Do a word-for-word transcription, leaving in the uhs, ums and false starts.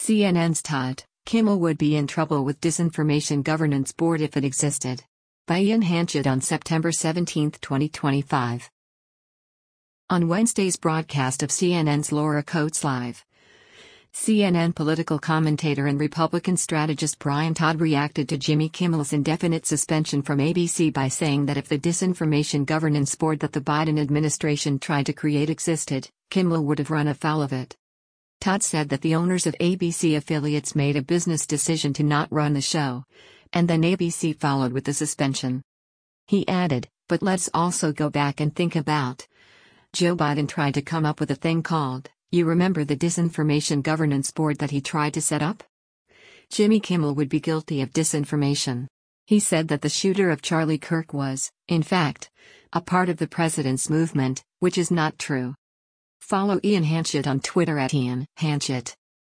C N N's Todd Kimmel would be in trouble with Disinformation Governance Board if it existed. By Ian Hanchett on September seventeenth, twenty twenty-five. On Wednesday's broadcast of C N N's Laura Coates Live, C N N political commentator and Republican strategist Brian Todd reacted to Jimmy Kimmel's indefinite suspension from A B C by saying that if the Disinformation Governance Board that the Biden administration tried to create existed, Kimmel would have run afoul of it. Todd said that the owners of A B C affiliates made a business decision to not run the show, and then A B C followed with the suspension. He added, "But let's also go back and think about Joe Biden tried to come up with a thing called, you remember the Disinformation Governance Board that he tried to set up? Jimmy Kimmel would be guilty of disinformation. He said that the shooter of Charlie Kirk was, in fact, a part of the president's movement, which is not true." Follow Ian Hanchett on Twitter at Ian Hanchett.